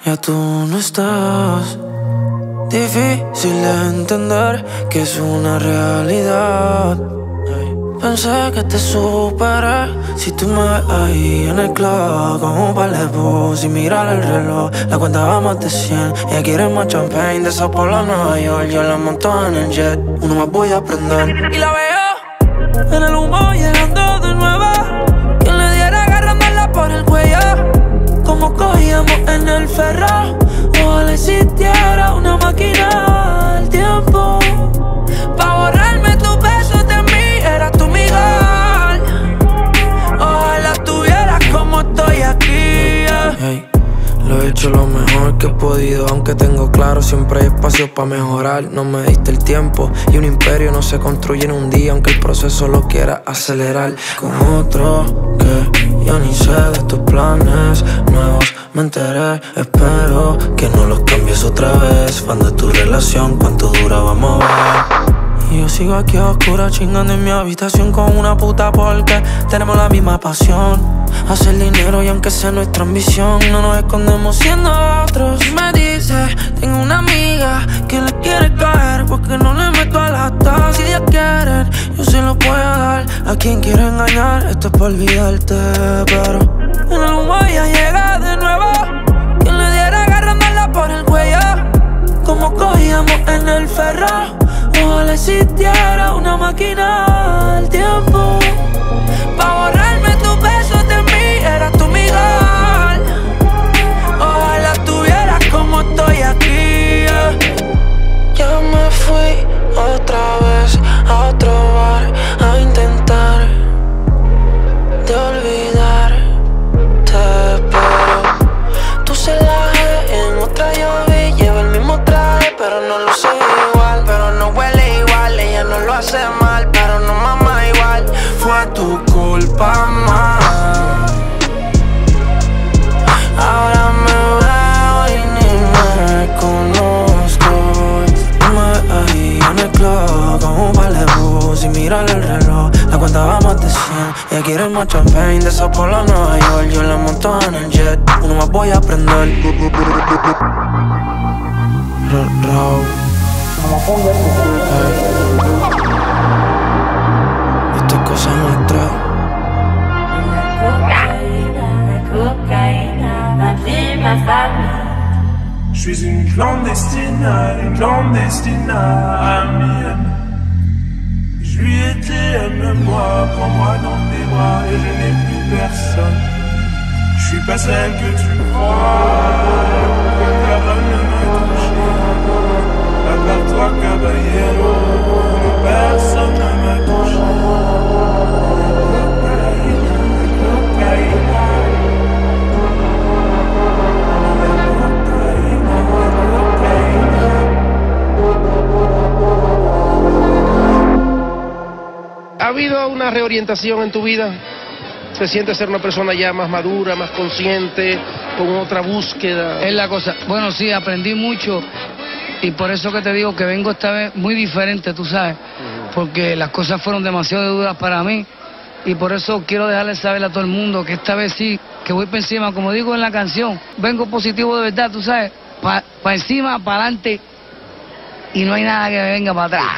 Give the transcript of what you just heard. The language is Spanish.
Ya tú no estás. Difícil de entender que es una realidad. Pensé que te superé. Si tú me ves ahí en el club con un par de bus y mirar el reloj, la cuenta va más de 100. Ella quiere más champagne de Sao Paulo a Nueva York. Yo la monto en el jet, uno más voy a aprender. Y la veo en el humo llegando de nuevo. Quien le diera agarrándola por el cuello, como cogíamos en el ferro. Ojalá existiera una máquina del tiempo pa' borrarme tus besos de mí. Eras tú mi gol. Ojalá tuvieras como estoy aquí, yeah. Hey, lo he hecho lo mejor que he podido, aunque tengo claro siempre hay espacio para mejorar. No me diste el tiempo y un imperio no se construye en un día, aunque el proceso lo quiera acelerar. Con otro que yo ni sé de tus planes nuevos me enteré. Espero que no los cambies otra vez. Fan de tu relación, cuánto dura vamos a ver. Y yo sigo aquí a oscuras chingando en mi habitación con una puta porque tenemos la misma pasión, hacer dinero y aunque sea nuestra ambición, no nos escondemos siendo otros. Me dice, tengo una amiga que le quiere caer porque no le meto a las dos. Si ellas quieren, yo se lo puedo dar a quien quiere engañar. Esto es para olvidarte, pero en el humo ya llega de nuevo. Quien le diera agarrándola por el cuello, como cogíamos en el ferro. Ojalá existiera una máquina del tiempo pa' borrarme tus besos de mí. Eras tú mi gol. Ojalá tuvieras como estoy aquí, yeah. Ya me fui otra vez a otro bar a intentar de olvidarte, pero tu celaje en otra yo vi. Lleva el mismo traje, pero no lo sé igual. Pero no huele igual, ella no lo hace mal, pero no mama igual. Fue tu culpa más. Ahora me veo y ni me conozco. Me ahí en el club con un par de bus y mirar el reloj, la cuenta va más de 100. Ella quiere más champagne de Sao Paulo a Nueva York. Yo la monto en el jet, uno más voy a aprender. Esto es cosa nuestra. La cocaïne m'a fait ma famille. Je suis une clandestine amienne. Je lui ai dit aime-moi, prends-moi dans tes bras et je n'ai plus personne. Je suis pas celle que tu crois, personne ne m'a touché. À part toi, caballero, personne ne m'a touché. ¿Ha habido una reorientación en tu vida? ¿Se siente ser una persona ya más madura, más consciente, con otra búsqueda? Es la cosa. Bueno, sí, aprendí mucho y por eso que te digo que vengo esta vez muy diferente, tú sabes, porque las cosas fueron demasiado duras para mí y por eso quiero dejarle saber a todo el mundo que esta vez sí, que voy para encima, como digo en la canción, vengo positivo de verdad, tú sabes, para encima, para adelante y no hay nada que me venga para atrás.